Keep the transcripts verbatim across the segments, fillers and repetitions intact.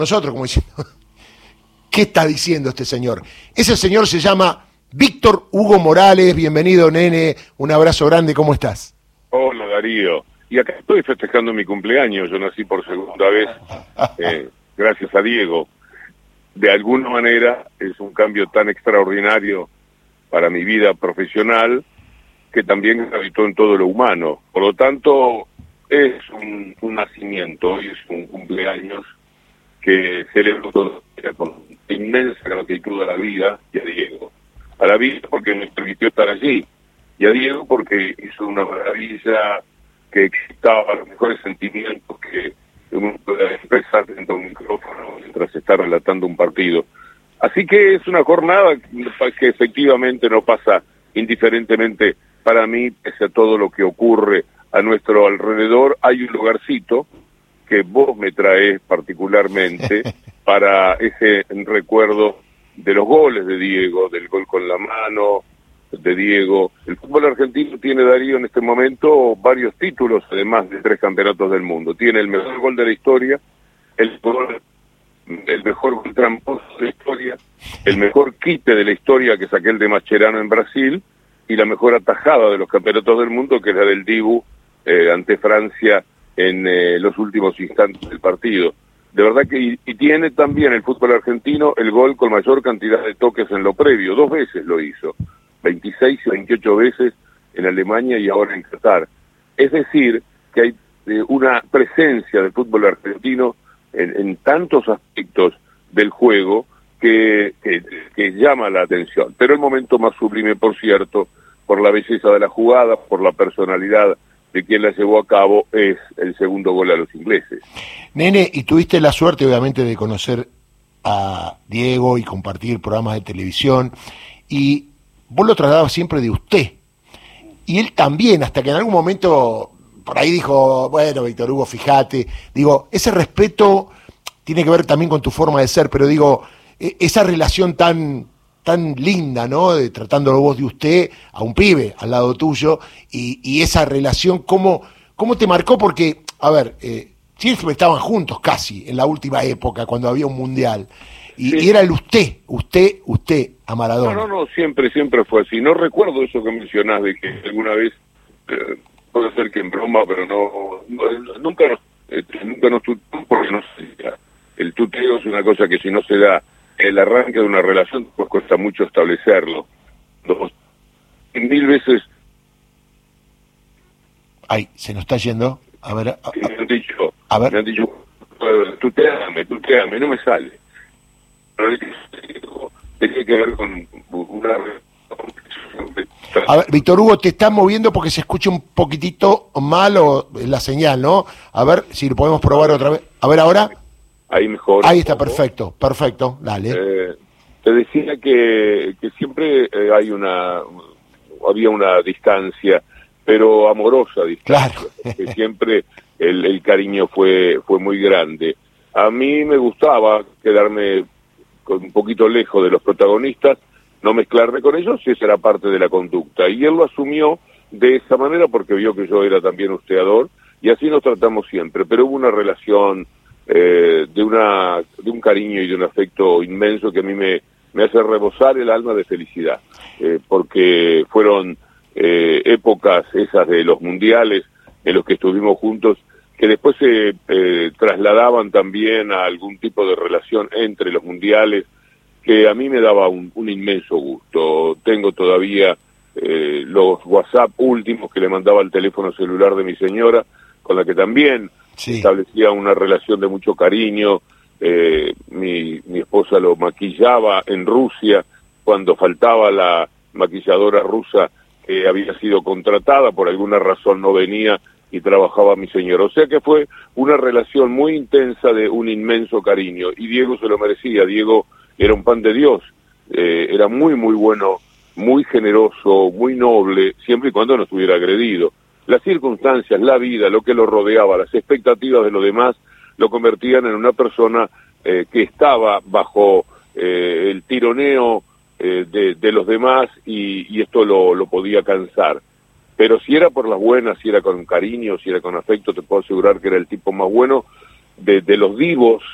nosotros como diciendo, ¿qué está diciendo este señor? Ese señor se llama Víctor Hugo Morales. Bienvenido, nene, un abrazo grande, ¿cómo estás? Hola, Darío. Y acá estoy festejando mi cumpleaños, yo nací por segunda vez, eh, gracias a Diego. De alguna manera es un cambio tan extraordinario para mi vida profesional que también habitó en todo lo humano. Por lo tanto, es un, un nacimiento y es un cumpleaños que celebro todo con inmensa gratitud a la vida y a Diego. A la vida porque me permitió estar allí, y a Diego porque hizo una maravilla que excitaba los mejores sentimientos que uno puede expresar dentro de un micrófono mientras está relatando un partido. Así que es una jornada que efectivamente no pasa indiferentemente para mí, pese a todo lo que ocurre a nuestro alrededor. Hay un lugarcito que vos me traes particularmente para ese recuerdo de los goles de Diego, del gol con la mano de Diego. El fútbol argentino tiene, Darío, en este momento varios títulos, además de tres campeonatos del mundo. Tiene el mejor gol de la historia, el gol, el mejor gol tramposo de la historia, el mejor quite de la historia, que saqué el de Mascherano en Brasil, y la mejor atajada de los campeonatos del mundo, que es la del Dibu eh, ante Francia en eh, los últimos instantes del partido. De verdad que, y, y tiene también el fútbol argentino el gol con mayor cantidad de toques en lo previo, dos veces lo hizo, veintiséis y veintiocho veces en Alemania y ahora en Qatar. Es decir, que hay eh, una presencia del fútbol argentino en, en tantos aspectos del juego que, que, que llama la atención. Pero el momento más sublime, por cierto, por la belleza de la jugada, por la personalidad de quien la llevó a cabo, es el segundo gol a los ingleses. Nene, y tuviste la suerte, obviamente, de conocer a Diego y compartir programas de televisión, y vos lo tratabas siempre de usted, y él también, hasta que en algún momento por ahí dijo, bueno, Víctor Hugo, fíjate, digo, ese respeto tiene que ver también con tu forma de ser, pero digo, esa relación tan tan linda, ¿no?, de tratándolo vos de usted a un pibe al lado tuyo, y, y esa relación, ¿cómo, cómo te marcó? Porque, a ver, eh, siempre estaban juntos casi en la última época, cuando había un mundial, y, sí. y era el usted, usted, usted a Maradona. No, no, no, siempre, siempre fue así. No recuerdo eso que mencionás de que alguna vez, eh, puede ser que en broma, pero no, no nunca nos, eh, nunca nos tuteamos, porque no sé, el tuteo es una cosa que si no se da el arranque de una relación, pues cuesta mucho establecerlo. Dos, mil veces... Ay, se nos está yendo. A ver... A, a, me han dicho, a ver. Me han dicho, tuteame, tuteame, no me sale. Pero tiene que ver con una... A ver, Víctor Hugo, te estás moviendo porque se escucha un poquitito mal o la señal, ¿no? A ver si lo podemos probar otra vez. A ver, ahora... Ahí mejor. Ahí está, perfecto, perfecto, dale. Eh, te decía que, que siempre eh, hay una, había una distancia, pero amorosa distancia, claro. que siempre el, el cariño fue, fue muy grande. A mí me gustaba quedarme con un poquito lejos de los protagonistas, no mezclarme con ellos, y esa era parte de la conducta. Y él lo asumió de esa manera porque vio que yo era también hosteador, y así nos tratamos siempre, pero hubo una relación... Eh, de una de un cariño y de un afecto inmenso que a mí me, me hace rebosar el alma de felicidad, eh, porque fueron eh, épocas esas de los mundiales en los que estuvimos juntos, que después se eh, trasladaban también a algún tipo de relación entre los mundiales, que a mí me daba un, un inmenso gusto. Tengo todavía eh, los WhatsApp últimos que le mandaba al teléfono celular de mi señora, con la que también sí. establecía una relación de mucho cariño. Eh, mi, mi esposa lo maquillaba en Rusia cuando faltaba la maquilladora rusa que había sido contratada, por alguna razón no venía y trabajaba mi señora. O sea que fue una relación muy intensa de un inmenso cariño, y Diego se lo merecía. Diego era un pan de Dios, eh, era muy muy bueno, muy generoso, muy noble, siempre y cuando no estuviera agredido. Las circunstancias, la vida, lo que lo rodeaba, las expectativas de los demás, lo convertían en una persona eh, que estaba bajo eh, el tironeo eh, de, de los demás, y, y esto lo, lo podía cansar. Pero si era por las buenas, si era con cariño, si era con afecto, te puedo asegurar que era el tipo más bueno de, de los divos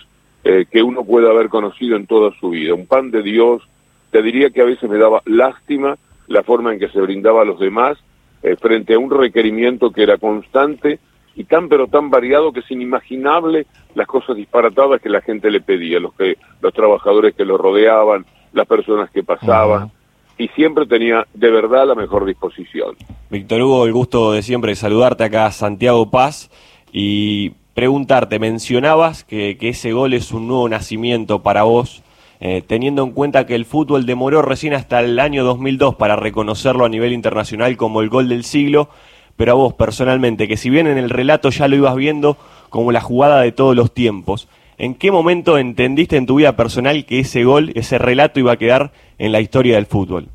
eh, que uno puede haber conocido en toda su vida. Un pan de Dios. Te diría que a veces me daba lástima la forma en que se brindaba a los demás eh, frente a un requerimiento que era constante y tan pero tan variado que es inimaginable las cosas disparatadas que la gente le pedía, los que los trabajadores que lo rodeaban, las personas que pasaban, uh-huh. y siempre tenía de verdad la mejor disposición. Víctor Hugo, el gusto de siempre saludarte acá, Santiago Paz, y preguntarte, mencionabas que, que ese gol es un nuevo nacimiento para vos, Eh, teniendo en cuenta que el fútbol demoró recién hasta el año dos mil dos para reconocerlo a nivel internacional como el gol del siglo, pero a vos personalmente, que si bien en el relato ya lo ibas viendo como la jugada de todos los tiempos, ¿en qué momento entendiste en tu vida personal que ese gol, ese relato iba a quedar en la historia del fútbol?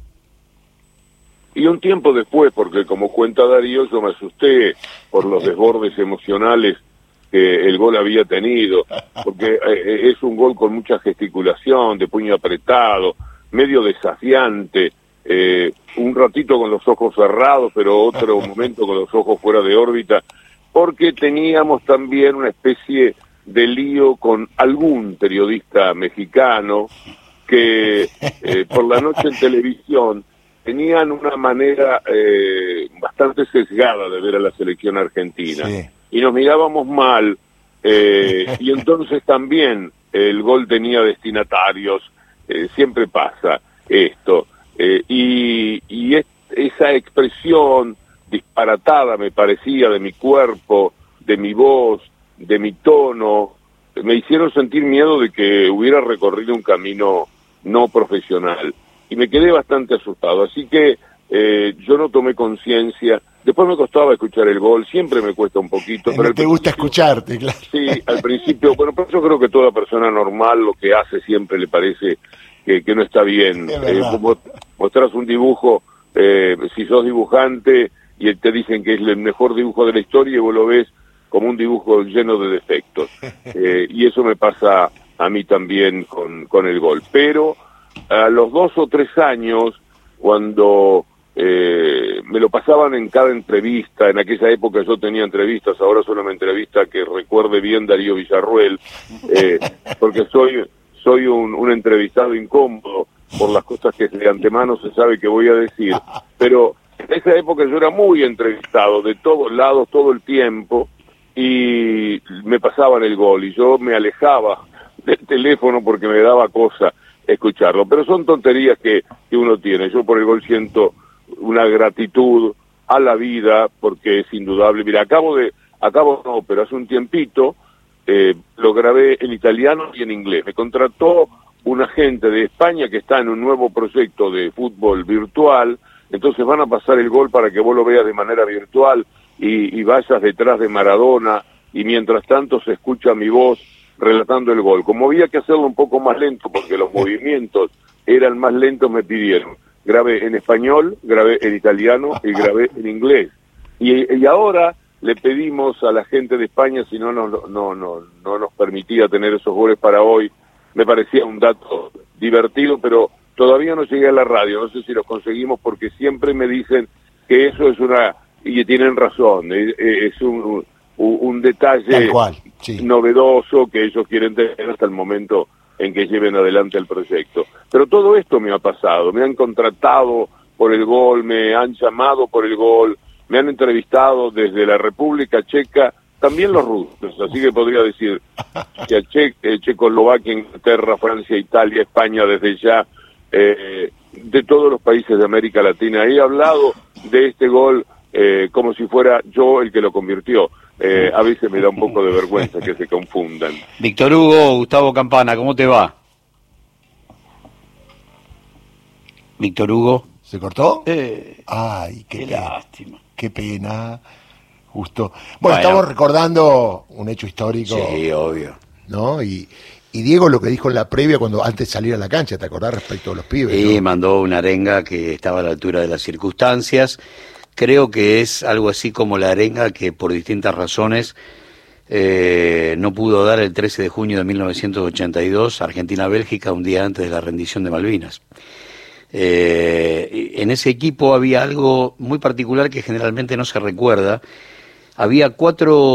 Y un tiempo después, porque como cuenta Darío, yo me asusté por los desbordes emocionales que el gol había tenido, porque eh, es un gol con mucha gesticulación, de puño apretado, medio desafiante, eh, un ratito con los ojos cerrados, pero otro momento con los ojos fuera de órbita, porque teníamos también una especie de lío con algún periodista mexicano que eh, por la noche en televisión tenían una manera eh, bastante sesgada de ver a la selección argentina. Sí. Y nos mirábamos mal, eh, y entonces también el gol tenía destinatarios, eh, siempre pasa esto, eh, y, y es, esa expresión disparatada, me parecía, de mi cuerpo, de mi voz, de mi tono, me hicieron sentir miedo de que hubiera recorrido un camino no profesional, y me quedé bastante asustado, así que eh, yo no tomé conciencia. Después me costaba escuchar el gol, siempre me cuesta un poquito. Pero te gusta escucharte, claro. Sí, al principio, bueno, pero yo creo que toda persona normal lo que hace siempre le parece que, que no está bien. Eh, como mostrás un dibujo, eh, si sos dibujante y te dicen que es el mejor dibujo de la historia y vos lo ves como un dibujo lleno de defectos. Eh, y eso me pasa a mí también con, con el gol. Pero a los dos o tres años, cuando... Eh, me lo pasaban en cada entrevista, en aquella época yo tenía entrevistas, ahora solo me entrevista que recuerde bien Darío Villarruel, eh, porque soy soy un, un entrevistado incómodo por las cosas que de antemano se sabe que voy a decir, pero en esa época yo era muy entrevistado de todos lados todo el tiempo y me pasaban el gol y yo me alejaba del teléfono porque me daba cosa escucharlo, pero son tonterías que, que uno tiene. Yo por el gol siento una gratitud a la vida, porque es indudable. Mira, acabo de, acabo no, pero hace un tiempito, eh, lo grabé en italiano y en inglés. Me contrató un agente de España que está en un nuevo proyecto de fútbol virtual, entonces van a pasar el gol para que vos lo veas de manera virtual y, y vayas detrás de Maradona, y mientras tanto se escucha mi voz relatando el gol. Como había que hacerlo un poco más lento, porque los movimientos eran más lentos, me pidieron. Grabé en español, grabé en italiano y grabé en inglés. Y, y ahora le pedimos a la gente de España si no, no, no, no, no nos permitía tener esos goles para hoy. Me parecía un dato divertido, pero todavía no llegué a la radio. No sé si los conseguimos porque siempre me dicen que eso es una... Y tienen razón, es un, un, un detalle cual, sí. novedoso que ellos quieren tener hasta el momento en que lleven adelante el proyecto. Pero todo esto me ha pasado, me han contratado por el gol, me han llamado por el gol, me han entrevistado desde la República Checa, también los rusos, así que podría decir que a che, eh, Checoslovaquia, Inglaterra, Francia, Italia, España, desde ya, eh, de todos los países de América Latina. He hablado de este gol eh, como si fuera yo el que lo convirtió. Eh, a veces me da un poco de vergüenza que se confundan. Víctor Hugo, Gustavo Campana, ¿cómo te va? Víctor Hugo. ¿Se cortó? Eh, Ay, qué, qué pena. lástima. Qué pena. Justo. Bueno, bueno, estamos recordando un hecho histórico. Sí, obvio. ¿No? Y, y Diego lo que dijo en la previa cuando antes de salir a la cancha, ¿te acordás respecto a los pibes? Sí, ¿no? mandó una arenga que estaba a la altura de las circunstancias. Creo que es algo así como la arenga que por distintas razones eh, no pudo dar el trece de junio de mil novecientos ochenta y dos Argentina-Bélgica, un día antes de la rendición de Malvinas. Eh, en ese equipo había algo muy particular que generalmente no se recuerda. Había cuatro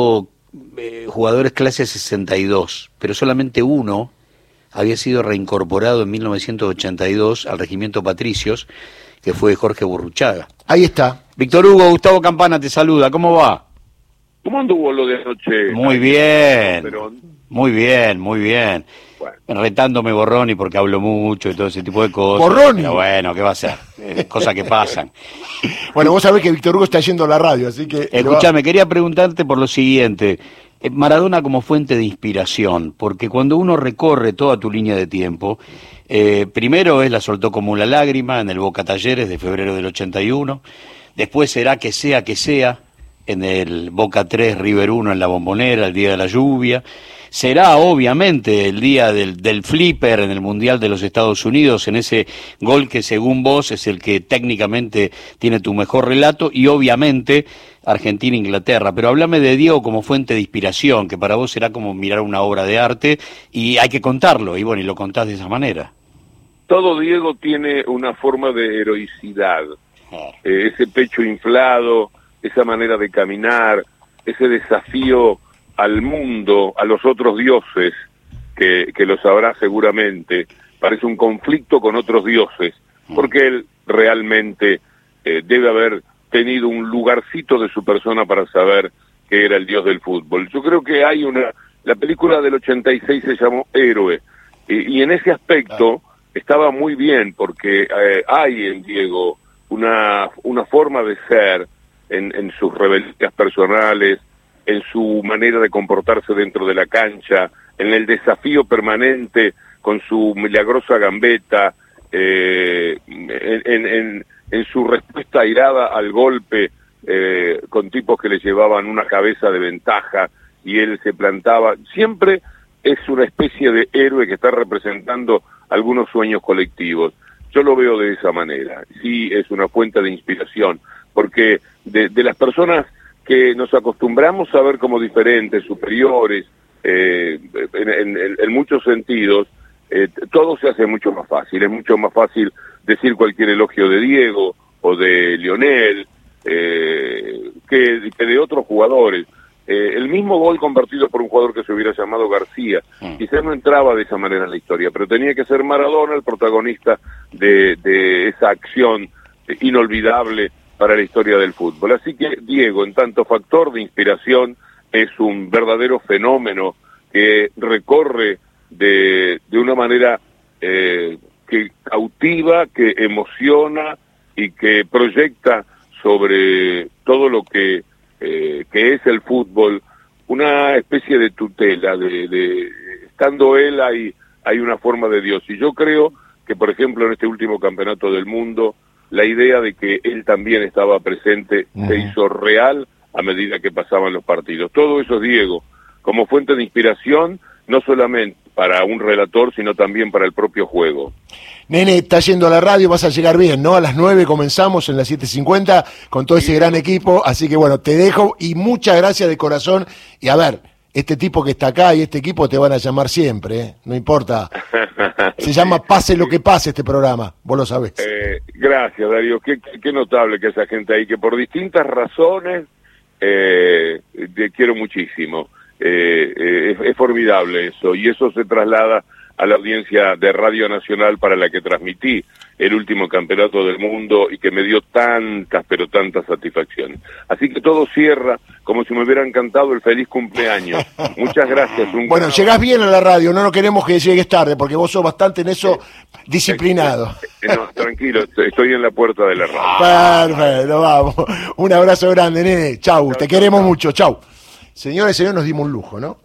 eh, jugadores clase sesenta y dos, pero solamente uno había sido reincorporado en mil novecientos ochenta y dos al Regimiento Patricios, que fue Jorge Burruchaga. Ahí está. Víctor Hugo, Gustavo Campana te saluda, ¿cómo va? ¿Cómo anduvo lo de anoche? Muy bien, Pero... muy bien, muy bien. Bueno. Retándome Borroni porque hablo mucho y todo ese tipo de cosas. ¿Borroni? Pero bueno, ¿qué va a ser? Eh, cosas que pasan. Bueno, vos sabés que Víctor Hugo está yendo a la radio, así que... Escuchame, quería preguntarte por lo siguiente. Maradona como fuente de inspiración, porque cuando uno recorre toda tu línea de tiempo, eh, primero es La soltó como una lágrima en el Boca Talleres de febrero del ochenta y uno, después será que sea que sea en el Boca tres River uno en la Bombonera, el día de la lluvia, será obviamente el día del, del flipper en el Mundial de los Estados Unidos, en ese gol que según vos es el que técnicamente tiene tu mejor relato, y obviamente Argentina-Inglaterra. Pero háblame de Diego como fuente de inspiración, que para vos será como mirar una obra de arte y hay que contarlo, y bueno, y lo contás de esa manera. Todo Diego tiene una forma de heroicidad, eh, ese pecho inflado, esa manera de caminar, ese desafío al mundo, a los otros dioses, que, que lo sabrá seguramente. Parece un conflicto con otros dioses, porque él realmente eh, debe haber tenido un lugarcito de su persona para saber que era el dios del fútbol. Yo creo que hay una... La película del ochenta y seis se llamó Héroe, y, y en ese aspecto estaba muy bien, porque eh, hay en Diego una, una forma de ser, en, en sus rebeliones personales, en su manera de comportarse dentro de la cancha, en el desafío permanente con su milagrosa gambeta, eh, en, en, en su respuesta airada al golpe, eh, con tipos que le llevaban una cabeza de ventaja y él se plantaba. Siempre es una especie de héroe que está representando algunos sueños colectivos. Yo lo veo de esa manera. Sí, es una fuente de inspiración, porque de, de las personas que nos acostumbramos a ver como diferentes, superiores, eh, en, en, en muchos sentidos, eh, todo se hace mucho más fácil. Es mucho más fácil decir cualquier elogio de Diego o de Lionel eh, que, que de otros jugadores. Eh, el mismo gol convertido por un jugador que se hubiera llamado García, quizás no entraba de esa manera en la historia, pero tenía que ser Maradona el protagonista de, de esa acción inolvidable para la historia del fútbol. Así que Diego, en tanto factor de inspiración, es un verdadero fenómeno que recorre de, de una manera eh, que cautiva, que emociona y que proyecta sobre todo lo que, eh, que es el fútbol, una especie de tutela, de, de estando él hay, hay una forma de Dios. Y yo creo que, por ejemplo, en este último campeonato del mundo, la idea de que él también estaba presente uh-huh. se hizo real a medida que pasaban los partidos. Todo eso es Diego, como fuente de inspiración, no solamente para un relator, sino también para el propio juego. Nene, está yendo a la radio, vas a llegar bien, ¿no? A las nueve comenzamos en las siete cincuenta con todo ese gran equipo, así que bueno, te dejo y muchas gracias de corazón. Y a ver, este tipo que está acá y este equipo te van a llamar siempre, ¿eh? No importa. Se llama Pase lo que pase este programa, vos lo sabés. Eh, gracias, Darío. Qué, qué, qué notable que esa gente ahí, que por distintas razones eh, te quiero muchísimo. Eh, eh, es, es formidable eso, y eso se traslada a la audiencia de Radio Nacional para la que transmití el último campeonato del mundo y que me dio tantas, pero tantas satisfacciones. Así que todo cierra como si me hubieran cantado el feliz cumpleaños. Muchas gracias. Un bueno, llegás bien a la radio, no nos queremos que llegues tarde, porque vos sos bastante en eso eh, disciplinado. Eh, no, tranquilo, estoy en la puerta de la radio. Perfecto, vamos. Un abrazo grande, nene. Chau, chau te chau, queremos chau. mucho, chau. Señores y señores, nos dimos un lujo, ¿no?